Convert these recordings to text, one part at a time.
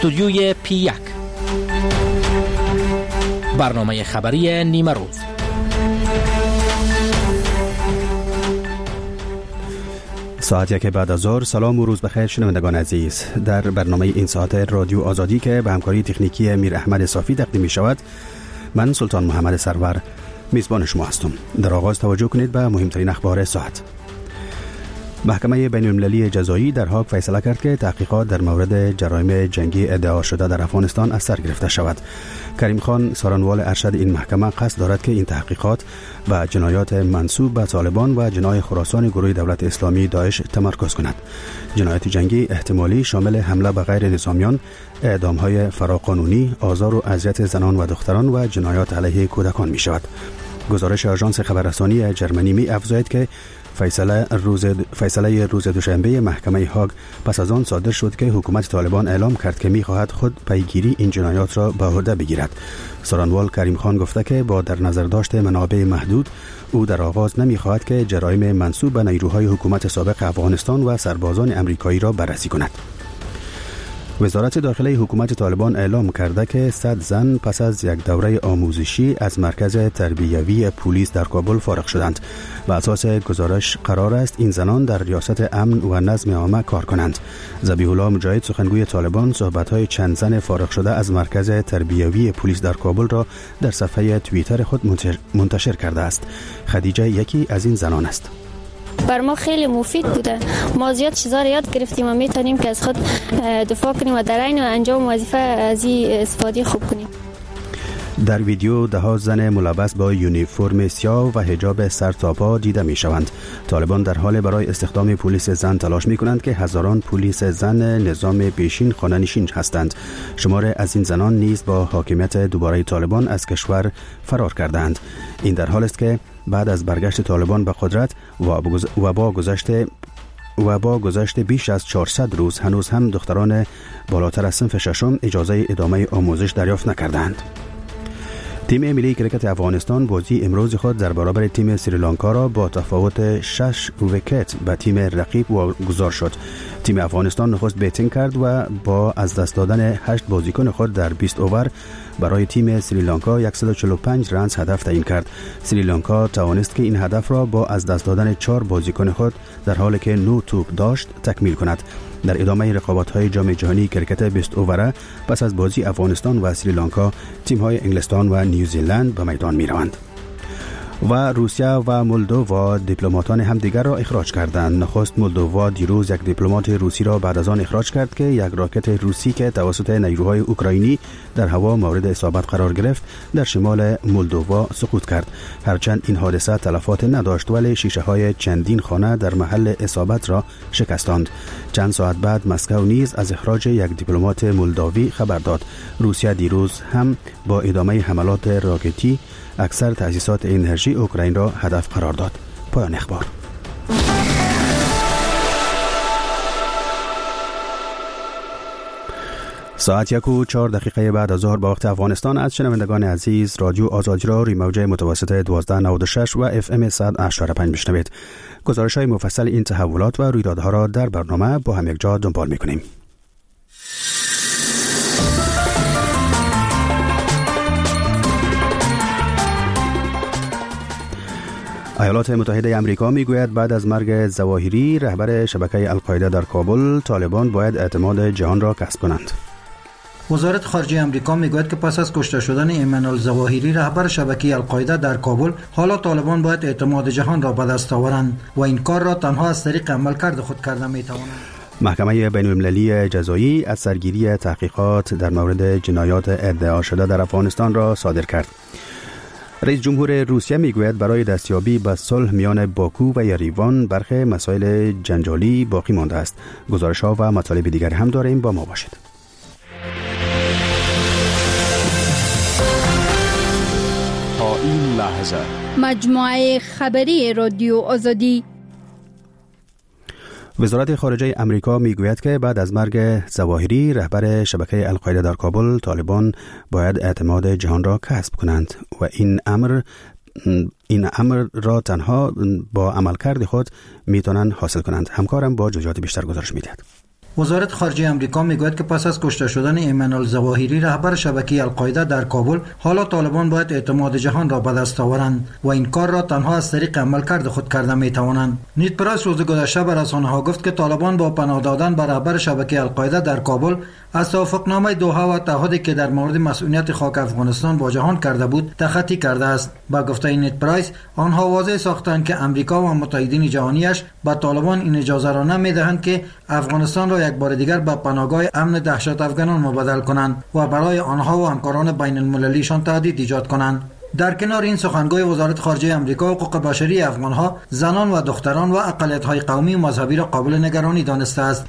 استودیوی P1 برنامه خبری نیمه روز. ساعت 1 بعد از ظهر. سلام و روز بخیر شنوندگان عزیز. در برنامه این ساعت رادیو آزادی که به همکاری تکنیکی میر احمد صافی تقدیم می شود، من سلطان محمد سرور میزبان شما هستم. در آغاز توجه کنید به مهمترین اخبار ساعت. محکمه بین‌المللی جزایی در هاگ فیصله کرد که تحقیقات در مورد جرایم جنگی ادعا شده در افغانستان از سر گرفته شود. کریم خان سارنوال ارشد این محکمه قصد دارد که این تحقیقات به جنایات منسوب به طالبان و جناح خراسان گروه دولت اسلامی داعش تمرکز کند. جنایات جنگی احتمالی شامل حمله به غیر نظامیان، اعدام‌های فراقانونی، آزار و اذیت زنان و دختران و جنایات علیه کودکان می شود. گزارش آژانس خبررسانی جرمنی می افزاید که فیصله روز دوشنبه محکمه هاگ پس از آن صادر شد که حکومت طالبان اعلام کرد که می‌خواهد خود پیگیری این جنایات را به عهده بگیرد. سارنوال کریم خان گفته که با در نظر داشت منابع محدود، او در آغاز نمی‌خواهد که جرایم منسوب به نیروهای حکومت سابق افغانستان و سربازان آمریکایی را بررسی کند. وزارت داخله حکومت طالبان اعلام کرده که 100 زن پس از یک دوره آموزشی از مرکز تربیوی پلیس در کابل فارغ شدند. بر اساس گزارش قرار است این زنان در ریاست امن و نظم عامه کار کنند. ذبیح الله مجاهد سخنگوی طالبان صحبت‌های چند زن فارغ شده از مرکز تربیوی پلیس در کابل را در صفحه توییتر خود منتشر کرده است. خدیجه یکی از این زنان است. بر ما خیلی مفید بوده. ما زیاد چیزا رو یاد گرفتیم و میتونیم که از خود دفاع کنیم و در عین انجام وظیفه از این استفاده خوب کنیم. در ویدیو ده زن ملبس با یونیفرم سیاه و حجاب سر تا پا دیده می شوند. طالبان در حال برای استخدام پلیس زن تلاش می کنند که هزاران پلیس زن نظام پیشین خانه نشین هستند. شمار از این زنان نیز با حاکمیت دوباره طالبان از کشور فرار کردند. این در حال است که بعد از برگشت طالبان به قدرت و با گذشت بیش از 400 روز هنوز هم دختران بالاتر از صنف ششم اجازه ادامه آموزش دریافت نکردند. تیم ملی کرکت افغانستان بازی امروز خود در برابر تیم سریلانکا را با تفاوت 6 ویکت به تیم رقیب واگذار شد. تیم افغانستان نخست بیتینگ کرد و با از دست دادن 8 بازیکن خود در 20 اوور برای تیم سریلانکا 145 رنز هدف تعیین کرد. سریلانکا توانست که این هدف را با از دست دادن 4 بازیکن خود در حالی که 9 توپ داشت تکمیل کند. در ادامه رقابت‌های جام جهانی کرکت 20 اووره پس از بازی افغانستان و سریلانکا تیم‌های انگلستان و نیوزیلند به میدان می‌روند. و روسیه و مولدووا دیپلماتان همدیگر را اخراج کردند. نخست مولدووا دیروز یک دیپلمات روسی را بعد از آن اخراج کرد که یک راکت روسی که توسط نیروهای اوکراینی در هوا مورد اصابت قرار گرفت در شمال مولدووا سقوط کرد. هرچند این حادثه تلفات نداشت ولی شیشه‌های چندین خانه در محل اصابت را شکستاند. چند ساعت بعد مسکو نیز از اخراج یک دیپلمات مولداوی خبر داد. روسیه دیروز هم با ادامه حملات راکتی اکثر تأسیسات انرژی اوکراین را هدف قرار داد. پایان اخبار. ساعت 1:04 بعد از ظهر به وقت افغانستان از شنوندگان عزیز رادیو آزادی را روی موج متوسط 1296 و FM 100.5 میشنوید. گزارش‌های مفصل این تحولات و رویدادها را در برنامه با هم یک جا دنبال می‌کنیم. ایالات متحده آمریکا میگوید بعد از مرگ ظواهری رهبر شبکه القاعده در کابل، طالبان باید اعتماد جهان را کسب کنند. وزارت خارجه آمریکا میگوید که پس از کشته شدن ایمن الظواهری رهبر شبکه القاعده در کابل، حالا طالبان باید اعتماد جهان را به دست آورند و این کار را تنها از طریق عملکرد خود کرده میتوانند. محکمه بین‌المللی جزایی از سرگیری تحقیقات در مورد جنایات ادعا شده در افغانستان را صادر کرد. رئیس جمهور روسیه میگوید برای دستیابی به صلح میان باکو و یریوان برخی مسائل جنجالی باقی مانده است. گزارش‌ها و مطالب دیگر هم داریم، با ما باشید. تا این لحظه مجموعه خبری رادیو آزادی. وزارت خارجه امریکا میگوید که بعد از مرگ ظواهری رهبر شبکه القاعده در کابل، طالبان باید اعتماد جهان را کسب کنند و این امر را تنها با عملکرد خود میتونن حاصل کنند. همکارم با جزئیات بیشتر گزارش میدهد. وزارت خارجه آمریکا میگوید که پس از کشته شدن ایمن الظواهری رهبر شبکه القاعده در کابل، حالا طالبان باید اعتماد جهان را به دست آورند و این کار را تنها از طریق عملکرد خود کرده میتوانند. نیت پرایس روز گذشته به رسانه‌ها گفت که طالبان با پناه دادن به رهبر شبکه القاعده در کابل از توافقنامه دوحه و تعهدی که در مورد مسئولیت خاک افغانستان با جهان کرده بود تخطی کرده است. با گفته نیت پرایس، آنها واضح ساختند که امریکا و متحدین جهانیش به طالبان این اجازه را نمیدهند که افغانستان را یک بار دیگر به پناهگاه امن دهشت افغانان مبادله کنند و برای آنها و همکاران بین المللیشان تهدید ایجاد کنند. در کنار این، سخنگوی وزارت خارجه آمریکا حقوق بشری افغانها، زنان و دختران و اقلیت‌های قومی و مذهبی را قابل نگرانی دانسته است.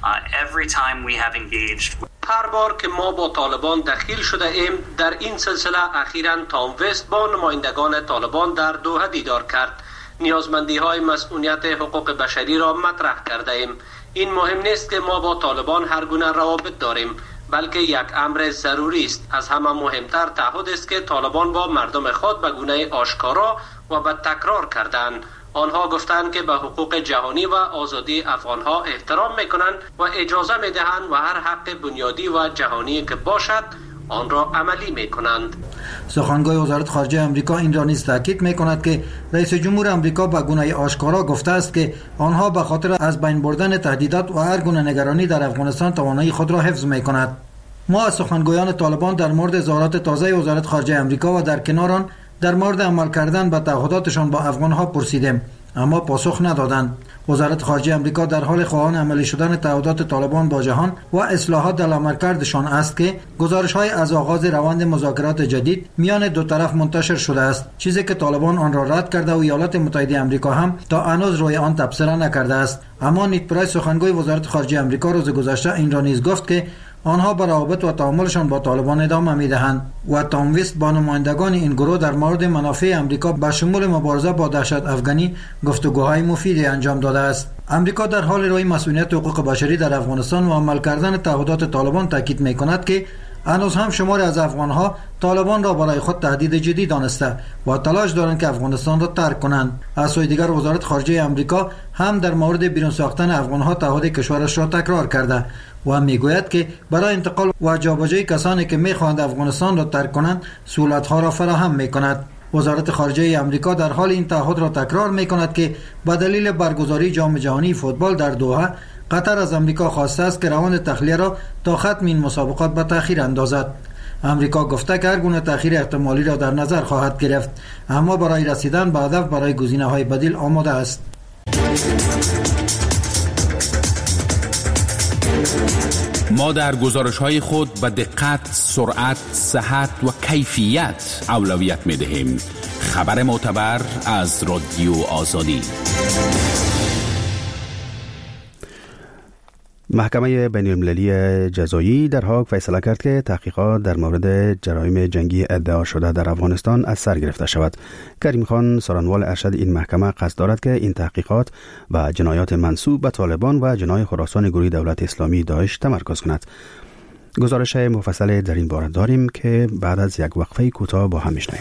هر بار که ما با طالبان دخیل شده ایم، در این سلسله اخیراً تام وست با نمایندگان طالبان در دوحه دیدار کرد. نیازمندی های مسئولیت حقوق بشری را مطرح کرده ایم. این مهم نیست که ما با طالبان هر گونه روابط داریم، بلکه یک امر ضروری است. از همه مهمتر تعهد است که طالبان با مردم خود به گونه آشکارا و به تکرار کردند. آنها گفتند که به حقوق جهانی و آزادی افغانها احترام میکنند و اجازه میدهند و هر حق بنیادی و جهانی که باشد آن را عملی میکنند. سخنگوی وزارت خارجه آمریکا این را نیز تاکید میکند که رئیس جمهور آمریکا به گونه آشکارا گفته است که آنها به خاطر از بین بردن تهدیدات و هر گونه نگرانی در افغانستان توانایی خود را حفظ میکند. ما از سخنگویان طالبان در مورد اظهارات تازه وزارت خارجه آمریکا و در کنار آن در مورد عمل کردن به تعهداتشان با افغانها پرسیدیم، اما پاسخ ندادند. وزارت خارجه آمریکا در حال خواهان عملی شدن تعهدات طالبان با جهان و اصلاحات در عملکردشان است که گزارش‌های از آغاز روند مذاکرات جدید میان دو طرف منتشر شده است، چیزی که طالبان آن را رد کرده و ایالات متحده آمریکا هم تا هنوز روی آن تبصره نکرده است. اما نیت پرایس، سخنگوی وزارت خارجه آمریکا، روز گذشته این را نیز گفت که آنها به روابط و تعاملشان با طالبان ادامه میدهند و تام وست با نمایندگان این گروه در مورد منافع آمریکا به شمول مبارزه با دهشت افغانی گفتگوهای مفیدی انجام داده است. آمریکا در حال روی مسئولیت حقوق بشری در افغانستان و عمل کردن تعهدات طالبان تاکید میکند که هنوز هم شماری از افغانها طالبان را برای خود تهدید جدی دانسته و تلاش دارند که افغانستان را ترک کنند. از سوی دیگر، وزارت خارجه آمریکا هم در مورد بیرون ساختن افغانها تعهد کشورش را تکرار کرده و میگوید که برای انتقال و جابجایی کسانی که میخواهند افغانستان را ترک کنند سهولت‌ها را فراهم میکند. وزارت خارجه آمریکا در حال این تعهد را تکرار میکند که به دلیل برگزاری جام جهانی فوتبال در دوحه، قطر از آمریکا خواسته است که روند تخلیه را تا ختم این مسابقات به تأخیر اندازد. آمریکا گفته که هر گونه تأخیر احتمالی را در نظر خواهد گرفت، اما برای رسیدن به هدف برای گزینه‌های بدیل آماده است. ما در گزارش‌های خود به دقت، سرعت، صحت و کیفیت اولویت می‌دهیم. خبر معتبر از رادیو آزادی. محکمه بین المللی جزایی در هاگ فیصله کرد که تحقیقات در مورد جرایم جنگی ادعا شده در افغانستان از سر گرفته شود. کریم خان سارنوال ارشد این محکمه قصد دارد که این تحقیقات و جنایات منسوب به طالبان و جنای خراسان گروه دولت اسلامی داعش تمرکز کند. گزارش مفصل در این باره داریم که بعد از یک وقفه کوتاه با هم میشنویم.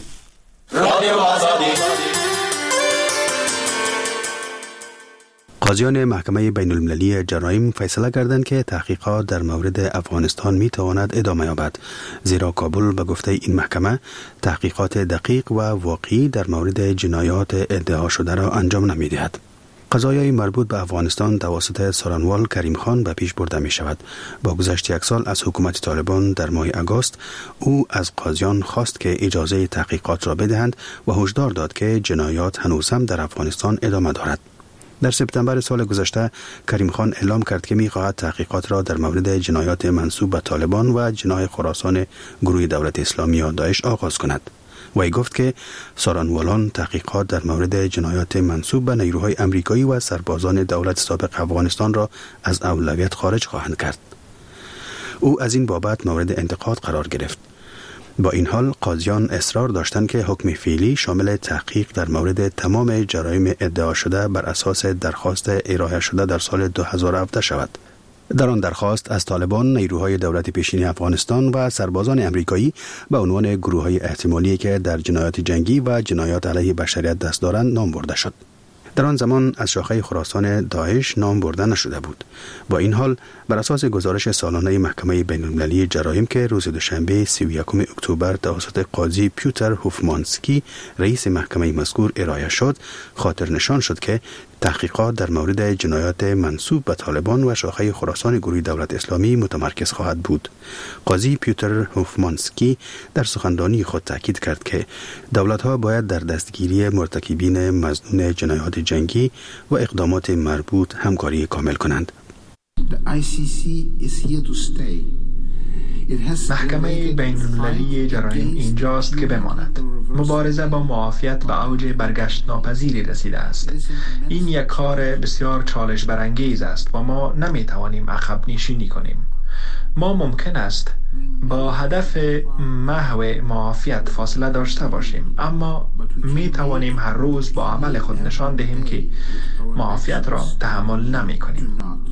قاضیان محکمه بین المللی جرایم فیصله کردند که تحقیقات در مورد افغانستان می تواند ادامه یابد، زیرا کابل به گفته این محکمه تحقیقات دقیق و واقعی در مورد جنایات ادعا شده را انجام نمی دهد. قضایای مربوط به افغانستان توسط سارنوال کریم خان به پیش برده می شود. با گذشت یک سال از حکومت طالبان در ماه آگوست، او از قاضیان خواست که اجازه تحقیقات را بدهند و هشدار داد که جنایات هنوز هم در افغانستان ادامه دارد. در سپتامبر سال گذشته کریم خان اعلام کرد که می‌خواهد تحقیقات را در مورد جنایات منسوب به طالبان و جنای خراسان گروه دولت اسلامی یا داعش آغاز کند. وی گفت که سارنوالان تحقیقات در مورد جنایات منسوب به نیروهای امریکایی و سربازان دولت سابق افغانستان را از اولویت خارج خواهند کرد. او از این بابت مورد انتقاد قرار گرفت. با این حال قاضیان اصرار داشتند که حکم فعلی شامل تحقیق در مورد تمام جرایم ادعا شده بر اساس درخواست ارائه شده در سال 2017 شود. در آن درخواست از طالبان، نیروهای دولت پیشین افغانستان و سربازان امریکایی به عنوان گروه‌های احتمالی که در جنایات جنگی و جنایات علیه بشریت دست دارند نام برده شد. در آن زمان از شاخه خراسان داعش نام برده نشده بود. با این حال بر اساس گزارش سالانه محکمه بین‌المللی جرایم که روز دوشنبه 31 اکتبر توسط قاضی پیوتر هوفمانسکی رئیس محکمه مذکور ارائه شد، خاطر نشان شد که تحقیقات در مورد جنایات منسوب به طالبان و شاخه خراسان گروه دولت اسلامی متمرکز خواهد بود. قاضی پیوتر هوفمانسکی در سخنرانی خود تاکید کرد که دولت‌ها باید در دستگیری مرتکبین مظنون جنایات جنگی و اقدامات مربوط همکاری کامل کنند. محکمه بین‌المللی جرایم اینجاست که بماند. مبارزه با معافیت به اوج برگشت ناپذیری رسیده است. این یک کار بسیار چالش برانگیز است و ما نمیتوانیم عقب نشینی کنیم. ما ممکن است با هدف محو معافیت فاصله داشته باشیم، اما می توانیم هر روز با عمل خود نشان دهیم که معافیت را تحمل نمی کنیم.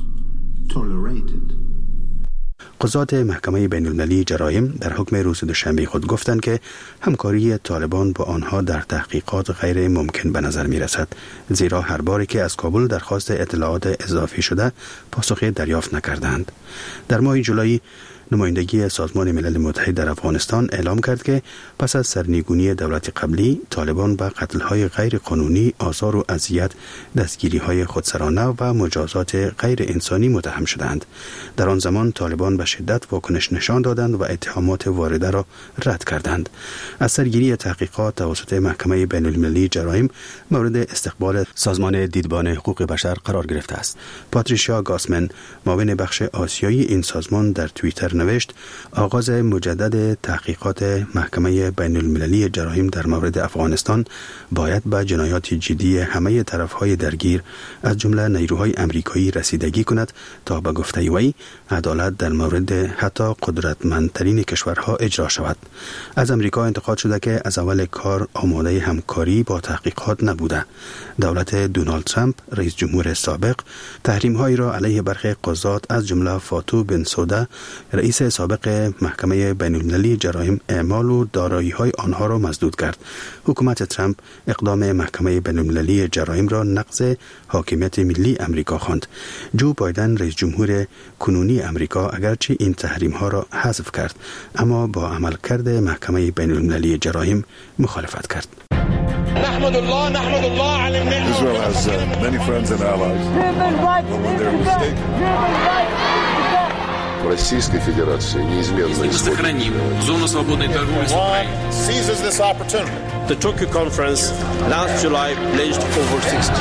قضات محکمه بین‌المللی جرایم در حکم روز دوشنبه خود گفتند که همکاری طالبان با آنها در تحقیقات غیر ممکن به نظر می رسد، زیرا هر باری که از کابل درخواست اطلاعات اضافی شده پاسخی دریافت نکردند. در ماه جولای نمایندگی سازمان ملل متحد در افغانستان اعلام کرد که پس از سرنگونی دولت قبلی طالبان به قتل‌های غیر قانونی، آزار و اذیت، دستگیری‌های خودسرانه و مجازات غیر انسانی متهم شدند. در آن زمان طالبان به شدت واکنش نشان دادند و اتهامات وارده را رد کردند. از سرگیری تحقیقات توسط محکمه بین‌المللی جرایم مورد استقبال سازمان دیدبان حقوق بشر قرار گرفته است. پاتریشیا گاسمن، معاون بخش آسیایی این سازمان، در توییتر نوشت: آغاز مجدد تحقیقات محکمه بین‌المللی جرایم در مورد افغانستان باید به جنایات جدی همه طرف‌های درگیر از جمله نیروهای امریکایی رسیدگی کند تا به گفته وی عدالت در مورد حتی قدرتمندترین کشورها اجرا شود. از امریکا انتقاد شده که از اول کار آماده همکاری با تحقیقات نبوده. دولت دونالد ترامپ، رئیس جمهور سابق، تحریم‌هایی را علیه برخی قضات از جمله فاتو بنسوده، رئیس سابق محکمه بین‌المللی جرایم، اعمال و دارایی‌های آنها را مسدود کرد. حکومت ترامپ اقدام محکمه بین‌المللی جرایم را نقض حاکمیت ملی امریکا خواند. جو بایدن، رئیس جمهور کنونی امریکا، اگرچه این تحریم‌ها را حذف کرد، اما با عملکرد محکمه بین‌المللی جرایم مخالفت کرد. نحمد الله على النعمة. Israel has many friends and allies. When they're mistaken. Российской Федерации неизменно сохраним зону свободной торговли с Украиной. Seizes this opportunity. The Tokyo conference last July pledged over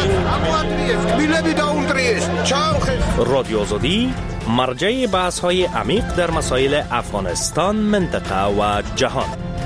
16 رادیو آزادی مرجع بحث‌های عمیق در مسائل افغانستان، منطقه و جهان.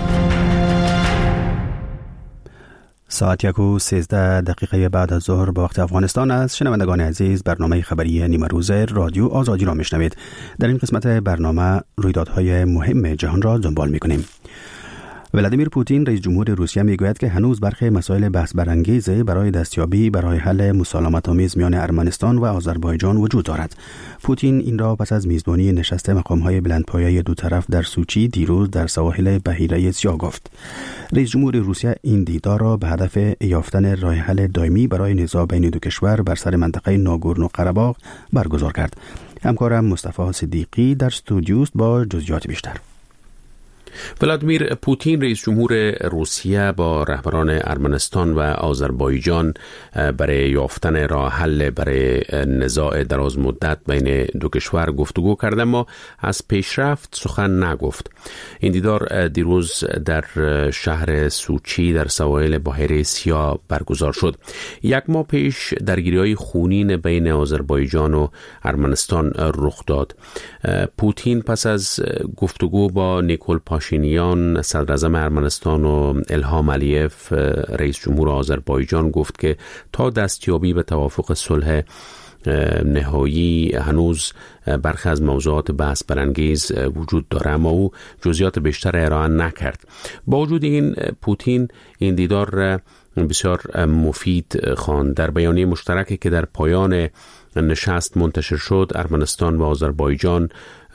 ساعت 1:13 بعد از ظهر به وقت افغانستان است. شنوندگان عزیز، برنامه خبری نیمه روز رادیو آزادی را میشنوید. در این قسمت برنامه رویدادهای مهم جهان را دنبال میکنیم. ولادیمیر پوتین، رئیس جمهور روسیه، میگوید که هنوز برخی مسائل بحث برانگیز برای دستیابی برای حل مسالمت‌آمیز میان ارمنستان و آذربایجان وجود دارد. پوتین این را پس از میزبانی نشست مقام‌های بلندپایه دو طرف در سوچی دیروز در سواحل بحیره سیاه گفت. رئیس جمهور روسیه این دیدار را به هدف یافتن راه حل دائمی برای نزاع بین دو کشور بر سر منطقه ناگورنو قره‌باغ برگزار کرد. همکارم مصطفی صدیقی در استودیو است با جزئیات بیشتر. ولادیمیر پوتین، رئیس جمهور روسیه، با رهبران ارمنستان و آذربایجان برای یافتن راه حل برای نزاع دراز مدت بین دو کشور گفتگو کرد، اما از پیشرفت سخن نگفت. این دیدار دیروز در شهر سوچی در سواحل بحیره سیاه برگزار شد. یک ماه پیش درگیری‌های خونین بین آذربایجان و ارمنستان رخ داد. پوتین پس از گفتگو با نیکول پاشینیان، صدراعظم ارمنستان، و الهام علیف، رئیس جمهور آذربایجان، گفت که تا دستیابی به توافق صلح نهایی هنوز برخی از موضوعات بحث برانگیز وجود داره، اما او جزئیات بیشتر ارائه نکرد. با وجود این، پوتین این دیدار بسیار مفید خواند. در بیانیه مشترکی که در پایان نشست منتشر شد، ارمنستان و آذربایجان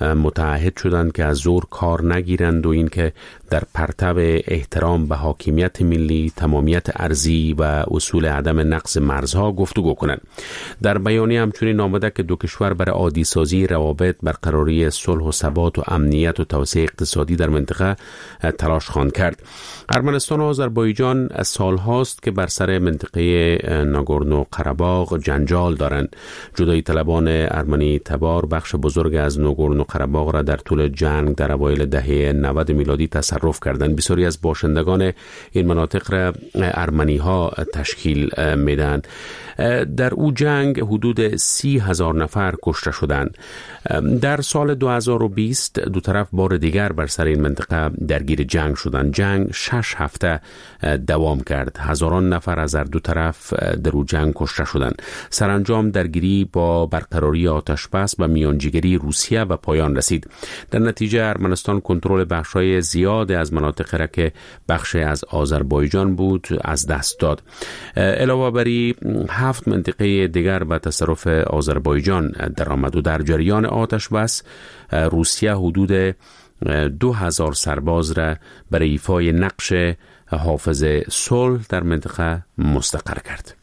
متعهد شدند که از زور کار نگیرند و اینکه در پرتو احترام به حاکمیت ملی، تمامیت ارضی و اصول عدم نقض مرزها گفتگو کنند. در بیانیه همچنین آمده که دو کشور برای عادی سازی روابط، برقراری صلح و ثبات و امنیت و توسعه اقتصادی در منطقه تلاش خواهند کرد. ارمنستان و آذربایجان از سالهاست که بر سر منطقه ناگورنو قره‌باغ جنجال دارند. جدایی طلبان ارمنی تبار بخش بزرگ از ناگورنو قره‌باغ را در طول جنگ در اوایل دهه 90 میلادی تصرف کردند. بسیاری از باشندگان این مناطق را ارمنی ها تشکیل میدن. در او جنگ حدود 30,000 نفر کشته شدند. در سال 2020 دو طرف بار دیگر بر سر این منطقه درگیر جنگ شدند. جنگ 6 هفته دوام کرد. هزاران نفر از هر دو طرف در او جنگ کشته شدند. سرانجام درگیری با برقراری آتش بس و میانجیگری روسیه و پایان رسید. در نتیجه ارمنستان کنترل بخشای زیاد از مناطق را که بخش از آذربایجان بود از دست داد. علاوه بر 7 منطقه دیگر به تصرف آذربایجان درآمد و در جریان آتش بس روسیه حدود 2000 سرباز را برای ایفای نقش حافظ صلح در منطقه مستقر کرد.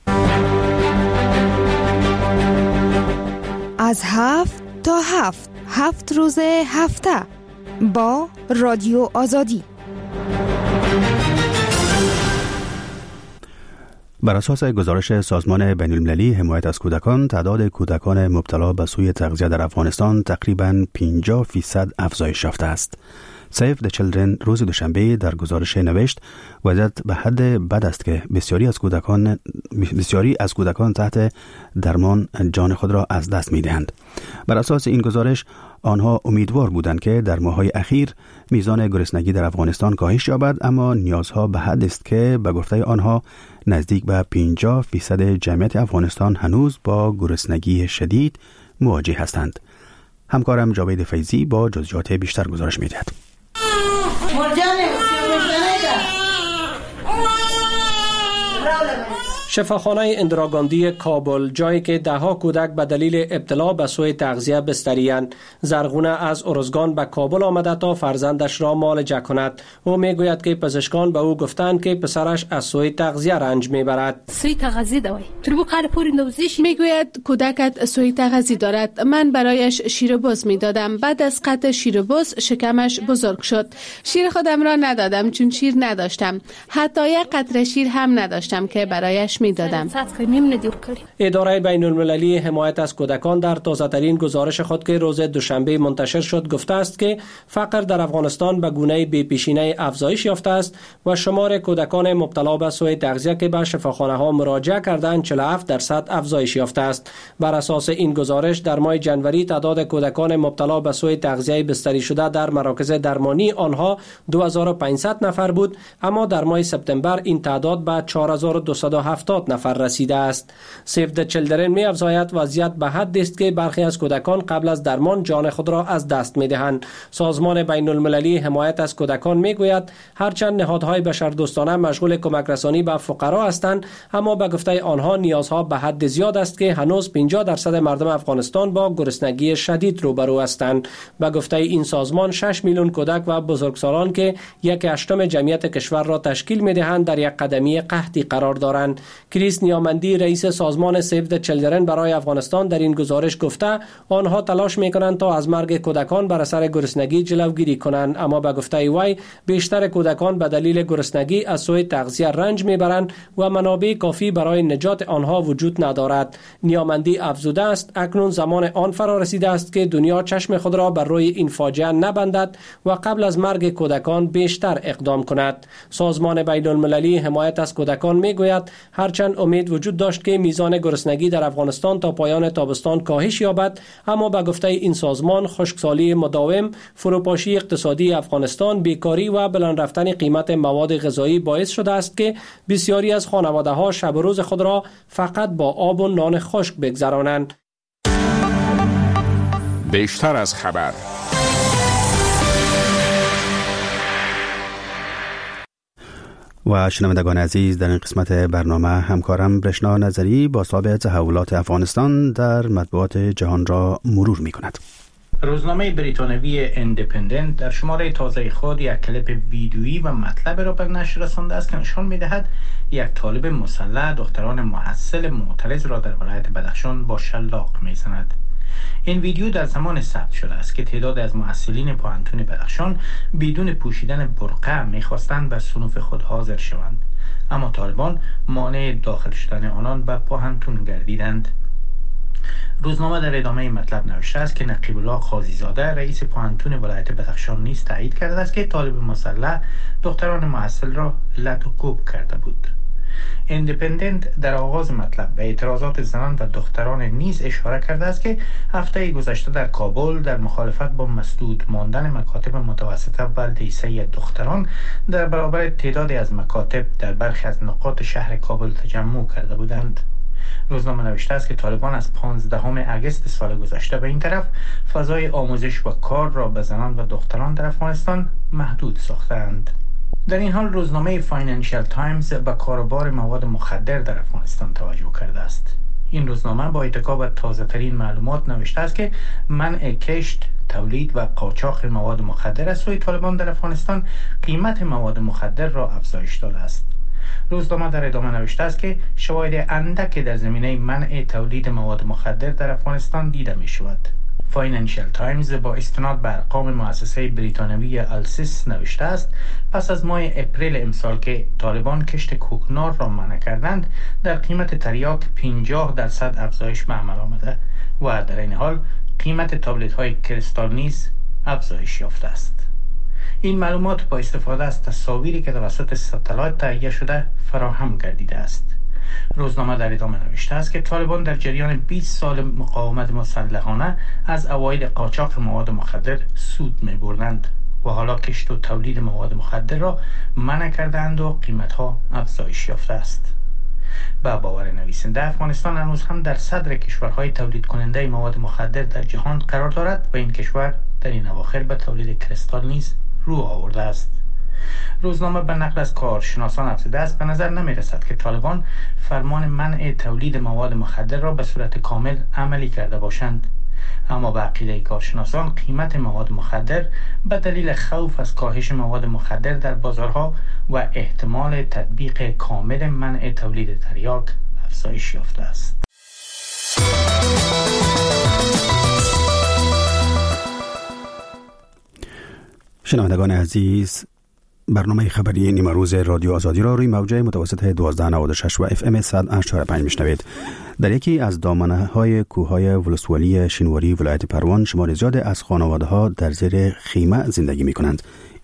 از 7 تا 7 روز هفته با رادیو آزادی. بر اساس گزارش سازمان بین‌المللی حمایت از کودکان، تعداد کودکان مبتلا به سوء تغذیه در افغانستان تقریباً 50% افزایش یافته است. سیو د چیلدرن روز دوشنبه در گزارش نوشت وضعیت به حد بد است که بسیاری از کودکان تحت درمان جان خود را از دست می‌دهند. بر اساس این گزارش آنها امیدوار بودند که در ماه‌های اخیر میزان گرسنگی در افغانستان کاهش یابد، اما نیازها به حد است که به گفته آنها نزدیک به 50% جمعیت افغانستان هنوز با گرسنگی شدید مواجه هستند. همکارم جاوید فیضی با جزئیات بیشتر گزارش می‌دهد. شفاخانه اندراگاندی کابل، جایی که دهها کودک به دلیل ابتلا به سوء تغذیه بستری‌اند. زرغونه از ارزگان به کابل آمده تا فرزندش را معالجه کند. او میگوید که پزشکان به او گفتند که پسرش از سوء تغذیه رنج میبرد. سوء تغذیه دوای میگوید کودکت سوء تغذیه دارد. من برایش شیر بز میدادم. بعد از قطع شیر بز شکمش بزرگ شد. شیر خودم را ندادم چون شیر نداشتم. حتی یک قطره شیر هم نداشتم که برایش میدادم. اداره بین المللی حمایت از کودکان در تازه‌ترین گزارش خود که روز دوشنبه منتشر شد گفته است که فقر در افغانستان به گونه بی‌پیشینه افزایش یافته است و شمار کودکان مبتلا به سوء تغذیه که به شفاخانه‌ها مراجعه کردند 47% افزایش یافته است. بر اساس این گزارش در ماه جنوری تعداد کودکان مبتلا به سوء تغذیه بستری شده در مراکز درمانی آنها 2500 نفر بود، اما در ماه سپتامبر این تعداد به 4270 نفر رسیده است. سیو د چیلدرن می افزاید وضعیت به حدی است که برخی از کودکان قبل از درمان جان خود را از دست می دهند. سازمان بین المللی حمایت از کودکان می گوید هرچند نهادهای بشردوستانه مشغول کمک رسانی به فقرا هستند، اما به گفته آنها نیازها به حد زیاد است که هنوز 50% مردم افغانستان با گرسنگی شدید روبرو هستند. به گفته این سازمان 6 میلیون کودک و بزرگسالان که 1/8 جمعیت کشور را تشکیل می دهند در یک قدمی قحطی قرار دارند. کریس نیامندی رئیس سازمان سیو د چیلدرن برای افغانستان در این گزارش گفته آنها تلاش میکنند تا از مرگ کودکان بر اثر گرسنگی جلوگیری کنند، اما به گفته وی بیشتر کودکان به دلیل گرسنگی از سوء تغذیه رنج میبرند و منابع کافی برای نجات آنها وجود ندارد. نیامندی افزوده است اکنون زمان آن فرا رسیده است که دنیا چشم خود را بر روی این فاجعه نبندد و قبل از مرگ کودکان بیشتر اقدام کند. سازمان بین المللی حمایت از کودکان میگوید هرچند امید وجود داشت که میزان گرسنگی در افغانستان تا پایان تابستان کاهش یابد، اما به گفته این سازمان خشکسالی مداوم، فروپاشی اقتصادی افغانستان، بیکاری و بلند رفتن قیمت مواد غذایی باعث شده است که بسیاری از خانواده‌ها شب و روز خود را فقط با آب و نان خشک بگذرانند. بیشتر از خبر. و شنوندگان عزیز، در این قسمت برنامه همکارم برشنا نظری با سابق تحولات افغانستان در مطبوعات جهان را مرور می کند. روزنامه بریتانوی ایندیپندنت در شماره تازه خود یک کلیپ ویدیویی و مطلب را به نشر رسانده است که نشان می‌دهد یک طالب مسلح دختران محصل معترض را در ولایت بدخشان با شلاق می‌زند. این ویدیو در زمان ثبت شده است که تعداد از محصلین پوهنتون بدخشان بدون پوشیدن برقع می‌خواستند به صنوف خود حاضر شوند، اما طالبان مانع داخل شدن آنان به پوهنتون گردیدند. روزنامه در ادامه مطلب نوشته است که نقیب الله قاضی‌زاده رئیس پوهنتون ولایت بدخشان نیز تایید کرده است که طالب مسلح دختران محصل را لط و کوب کرده بود. ایندیپندنت در آغاز مطلب به اعتراضات زنان و دختران نیز اشاره کرده است که هفته گذشته در کابل در مخالفت با مسدود ماندن مکاتب متوسطه و لیسه دختران در برابر تعدادی از مکاتب در برخی از نقاط شهر کابل تجمع کرده بودند. روزنامه نوشته است که طالبان از 15 اگست سال گذشته به این طرف فضای آموزش و کار را به زنان و دختران در افغانستان محدود ساختند. در این حال روزنامه فاینانشل تایمز به کاروبار مواد مخدر در افغانستان توجه کرده است. این روزنامه با اتکا به تازه ترین معلومات نوشته است که منع کشت، تولید و قاچاق مواد مخدر از سوی طالبان در افغانستان قیمت مواد مخدر را افزایش داده است. روزنامه در ادامه نوشته است که شواهد اندک در زمینه منع تولید مواد مخدر در افغانستان دیده می شود. فاینانشل تایمز با استناد به ارقام مؤسسه بریتانوی السیس نوشته است پس از ماه اپریل امسال که طالبان کشت کوکنار را منع کردند در قیمت تریاک 50% افزایش به عمل آمده و در این حال قیمت تابلت‌های کریستال نیز افزایش یافته است. این معلومات با استفاده از تصاویری که توسط ستلایت تهیه شده فراهم گردیده است. روزنامه در ادامه نوشته است که طالبان در جریان 20 سال مقاومت مسلحانه از اوایل قاچاق مواد مخدر سود می بردند و حالا کشت و تولید مواد مخدر را منع کردند و قیمتها افزایش یافته است. با باور نویسنده افغانستان هنوز هم در صدر کشورهای تولید کننده مواد مخدر در جهان قرار دارد و این کشور در این اواخر به تولید کریستال نیز رو آورده است. روزنامه به نقل از کارشناسان افزوده است به نظر نمی رسد که طالبان فرمان منع تولید مواد مخدر را به صورت کامل عملی کرده باشند، اما به عقیده کارشناسان قیمت مواد مخدر به دلیل خوف از کاهش مواد مخدر در بازارها و احتمال تطبیق کامل منع تولید تریاک افزایش یافته است. شنوندگان عزیز، برنامه خبری نیمه روز رادیو آزادی را روی موجه متوسط 1296 و FM 100.5 میشنوید. در یکی از دامنه‌های کوههای ولسوالی شینواری ولایت پروان شمار زیاد از خانواده‌ها در زیر خیمه زندگی می‌کنند.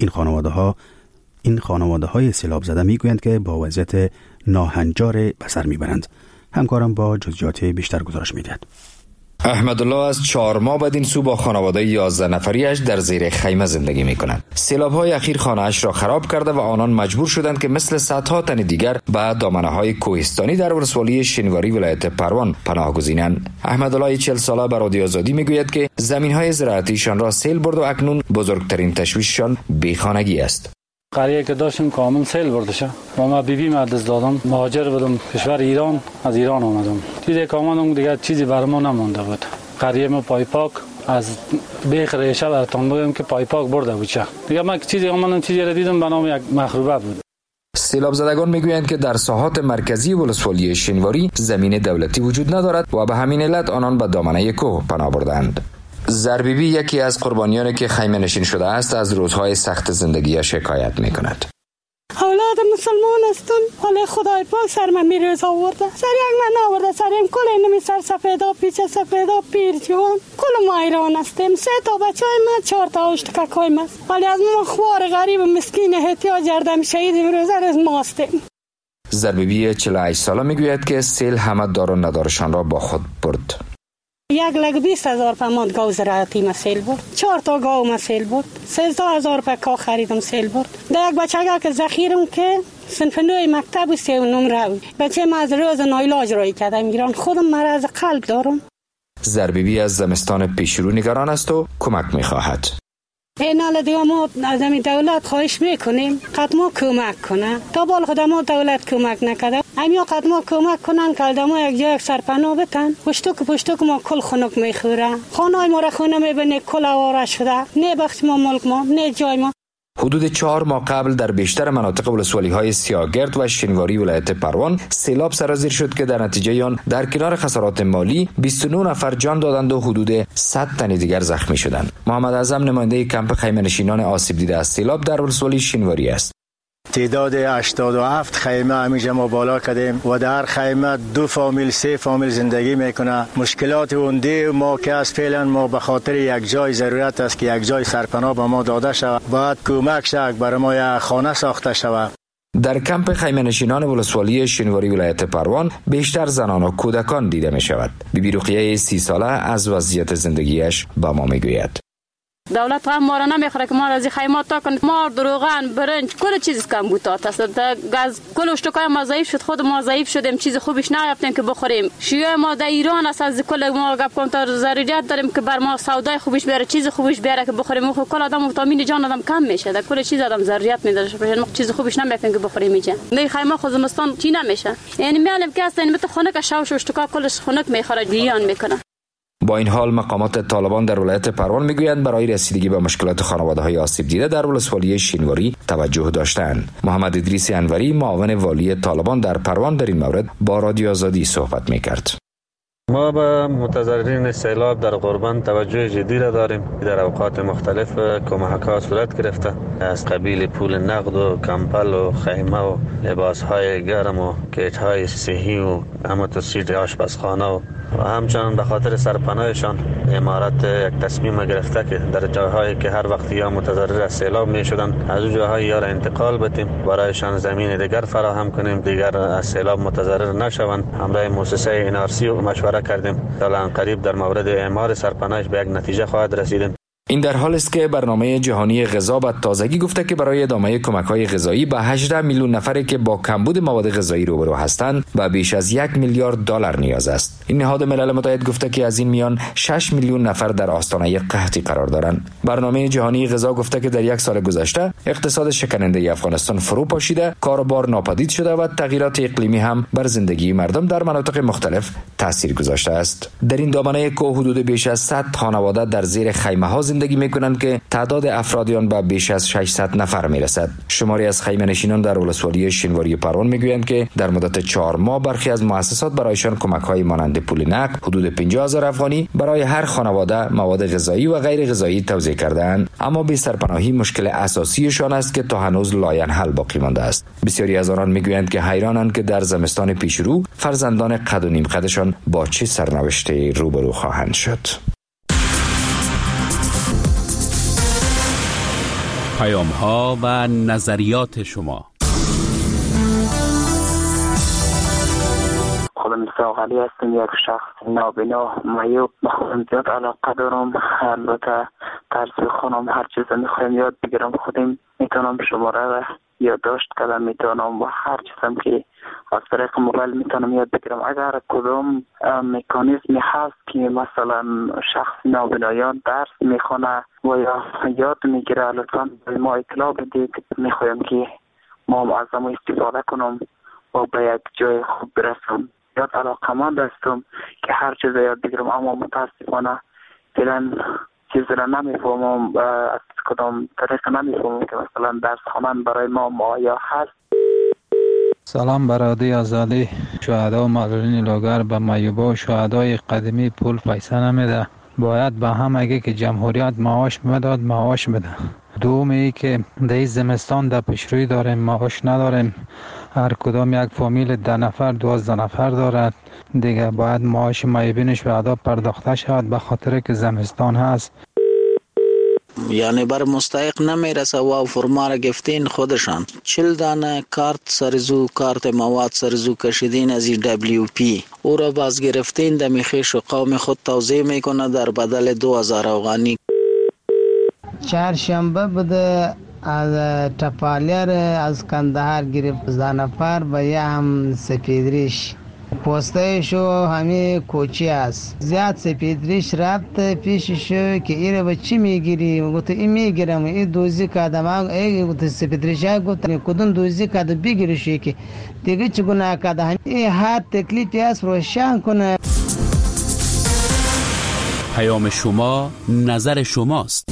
این خانواده‌های سیلاب زده می‌گویند که با وضعیت ناهنجار به سر می‌برند. همکارم با جزئیات بیشتر گزارش می‌دهد. احمدالله از 4 ماه بعد این سو با خانواده 11 نفریش در زیر خیمه زندگی می کنند. سیلاب‌های اخیر خانه‌اش را خراب کرده و آنان مجبور شدند که مثل صدها تن دیگر به دامنه‌های کوهستانی در ولسوالی شینواری ولایت پروان پناه گزینند. احمدالله 40 ساله به رادیو آزادی میگوید که زمین‌های زراعتیشان را سیل برد و اکنون بزرگترین تشویششان بیخانگی است. قریه که داشتیم کامل سیل برده و ما بیبی مدرس دادم، مهاجر بودم کشور ایران، از ایران آمدم. چیزی که آمدم دیگه چیزی برام نمونده بود. قریه ما پایپاک از بیخ ریشه براتون بگم که پایپاک برده بود چه دیگه ما چیزی آمدم چیزی را دیدم به نام یک مخروبه بود. سیلاب زدگان میگویند که در ساحات مرکزی ولسوالی شینواری زمین دولتی وجود ندارد و به همین علت آنان به دامنه کوه پناه بردند. زربیبی یکی از قربانیانی که خیمه نشین شده است از روزهای سخت زندگی شکایت میکند. اولاد مسلمان هستن، ولی خدای پاک سر من میروز آورده، سر یک من آورده، سر این کل اینمی سر سفیدا پیچه سفیدا پیر جوان کل ما ایران هستیم. 3 تا بچه های من 4 تا اشتکک های من، ولی از ما خوار غریب مسکین احتیاج جردم شهید امروز از ما هستیم. زربیبی 48 ساله میگوید که سیل همه دار و ندارشان را با خود برد. 1,20,000 پماد گاو زراعتی ما سیل برد، 4 تا گاو ما سیل برد، 13,000 روپیه کا خریدم سیل برد. یک بچه که ذخیرم که صنف 9 مکتب و 3 نمره بود، بچه ما از روز نایلاج رای کردم ایران، خودم مرض قلب دارم. زربیبی از زمستان پیشرو نگران است و کمک می‌خواهد. این حال دیگه ما از همین دولت خواهش میکنیم قدما کمک کنه. تا بال خود ما دولت کمک نکرده. همیا قدما کمک کنن که دما یک جای سرپناه بتن. پشتوک ما کل خنک میخوره. خانه ما را خونه میبینه کل آواره شده. نه بخش ما ملک ما نه جای ما. حدود 4 ماه قبل در بیشتر مناطق ولسوالی‌های سیاگرد و شینواری ولایت پروان سیلاب سرازیر شد که در نتیجه آن در کنار خسارات مالی 29 نفر جان دادند و حدود 100 تن دیگر زخمی شدند. محمد اعظم نماینده کمپ خیمه‌نشینان آسیب دیده از سیلاب در ولسوالی شینواری است. تعداد 87 خیمه همیشه ما بالا کردیم و در خیمه 2 فامیل 3 فامیل زندگی میکنه. مشکلات اونده ما که از فعلا ما به خاطر یک جای ضرورت است که یک جای سرپناه به ما داده شود، باید کمک شد برای ما یک خانه ساخته شود. در کمپ خیمه‌نشینان ولسوالی شینواری ولایت پروان بیشتر زنان و کودکان دیده می شود. بیبی رقیه 30 ساله از وضعیت زندگیش با ما میگوید. دولت هم ما را نمیخوره که ما را از خیمات تا کنه. ما روغن برنج کل چیز کم بوتات است. گاز کل اشتکای ما ضعیف شد، خود ما ضعیف شدیم، چیز خوبیش نیافتیم که بخوریم. شیوه ما در ایران است، از کل ما گپ کنم تا ضرورت داریم که بر ما سودای خوبیش بیاره، چیز خوبیش بیاره که بخوریم. خب کل آدم ویتامین جان آدم کم میشه، در کل چیز آدم ضرورت میداره، ما چیز خوبیش نمیافتیم که بخوریم میشه. می خیمه خود زمستان چی نمیشه، یعنی میالم که اصلا مت خنک شاوش اشتکا کلش خنک میخوره بیان میکنه. با این حال مقامات طالبان در ولایت پروان میگویند برای رسیدگی به مشکلات خانواده‌های آسیب دیده در ولسوالی شینواری توجه داشتند. محمد ادریس انوری معاون والی طالبان در پروان در این مورد با رادیو آزادی صحبت میکرد. ما به متضررین سیلاب در قربان توجه جدی را داریم. در اوقات مختلف کمک‌ها صورت گرفته، از قبیل پول نقد و کمپل و خیمه و لباس‌های گرم و کیت‌های صحی و هموتوسیت آشپزخانه و همچنان به خاطر سرپناهشان امارات یک تصمیم گرفته که در جاهایی که هر وقت یا متضرر از سیلاب می شدند از جاهای یا را انتقال بدیم، برایشان زمین دیگر فراهم کنیم، دیگر از سیلاب متضرر نشوند. همراه مؤسسه NRC مشوره کردیم تا الان قریب در مورد اعمار سرپناهش به یک نتیجه خواهد رسیدیم. این در حال است که برنامه جهانی غذا به تازگی گفته که برای ادامه کمک‌های غذایی به 18 میلیون نفری که با کمبود مواد غذایی روبرو هستند و بیش از 1 میلیارد دلار نیاز است. این نهاد ملل متحد گفته که از این میان 6 میلیون نفر در آستانه قحطی قرار دارند. برنامه جهانی غذا گفته که در یک سال گذشته اقتصاد شکننده افغانستان فرو پاشیده، کاروبار ناپدید شده و تغییرات اقلیمی هم بر زندگی مردم در مناطق مختلف تاثیر گذاشته است. در این دامنه که حدود بیش از 100 خانواده در زیر خیمه‌ها زندگی میکنند که تعداد افراد آن به بیش از 600 نفر میرسد. شماری از خیمه‌نشینان در ولسوالی شینواری پروان میگویند که در مدت 4 ماه برخی از مؤسسات برایشان کمک‌های مانند پول نقد حدود 50,000 افغانی برای هر خانواده مواد غذایی و غیر غذایی توزیع کردند، اما بی سرپناهی مشکل اساسیشان است که تا هنوز لاینحل باقی مانده است. بسیاری از آنان میگویند که حیرانند که در زمستان پیشرو فرزندان قد و نیم قدشان با چه سرنوشتی روبرو خواهند شد. پیام‌ها و نظریات شما. خودم ساقلی هستم، یک شخص نابینا معیوب. به خودم زیاد علاقه دارم، البته طرز خونم هر چیز میخوایم یاد بگیرم خودم میتونم شماره یادداشت کردم، میتونم و هر چیزم که از طریق موبایل میتونم یاد بگیرم. اگر کدام مکانیزمی هست که مثلا شخص نابینایان درس میخونه و یا یاد میگیره، لطفا به ما اطلاع بدید. میخوایم که ما از ما استفاده کنم و به یک جای خوب برسم. یاد علاقمند هستم که هر چیز یاد بگیرم، اما متاسفانه فعلا چیز را نمیفهمم، از کدام طریق نمیفهمم که مثلا درس خواندن برای ما مایه هست. سلام برادری آزادی. شهدا و معلولین لاغر به معیوبا و شهدای قدیمی پول پیسه نمیده. باید به هم اگه که جمهوریت معاش بداد معاش بده. دوم ای که در زمستان در پیشروی داریم، معاش نداریم. هر کدام یک فامیل 10 نفر 12 نفر دارد دیگه، باید معاش معیوبین شهدا پرداخته شود به خاطر که زمستان هست. یعنی بر مستحق نمیرسه و فرما را گفتین خودشان 40 دانه کارت سرزو، کارت مواد سرزو کشیدین از WP، او را باز گرفتین دمی خیش و قوم خود توزیع میکنه در بدل 2000 افغانی. چهارشنبه بوده از تپالیر از کندهار گرفت 10 نفر و یه هم سپیدریش پوستایشو همه کوچی است. زیاد سپیدریش رفت پیششو که ایره با چی میگیری؟ گفت این میگیرم، این دوزی کردم. ای گفت سپیدریش گفت کدوم دوزی کرده بگیرشی که دیگه چی گناه کرده. این هر تکلیفی است روشن کنه. پیام شما نظر شماست.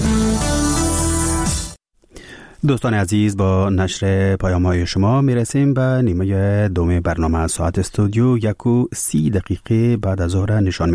دوستان عزیز، با نشر پیام‌های شما میرسیم به نیمه دوم برنامه. ساعت استودیو 1:30 بعد از ظهر نشان